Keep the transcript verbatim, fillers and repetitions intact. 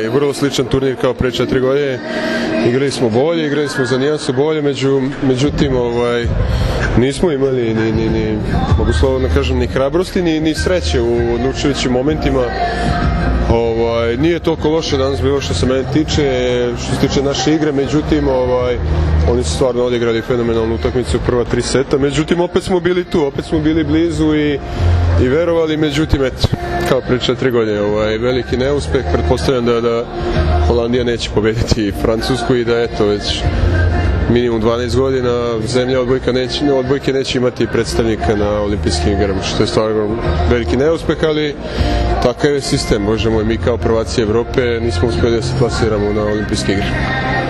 Vrlo sličan turnir kao pre četiri godine, igrali smo bolje, igrali smo za nijansu bolje, među, međutim ovaj, nismo imali ni, ni, ni, mogu slobodno kažem, ni hrabrosti, ni, ni sreće u odlučujućim momentima. Ovaj, nije toliko loše danas bilo što se mene tiče, što se tiče naše igre, međutim ovaj, oni su stvarno odigrali fenomenalnu utakmicu prva tri seta, međutim opet smo bili tu, opet smo bili blizu i, i verovali, međutim eto, kao pre četiri godine, ovaj, veliki neuspeh, pretpostavljam da, da Holandija neće pobediti Francusku i da eto već minimum dvanaest godina zemlja odbojka neće, odbojke neće imati predstavnika na olimpijskim igrama, što je stvarno veliki neuspeh, ali takav je sistem, Bože moj, mi kao prvaci Evrope nismo uspjeli da se plasiramo na olimpijske igre.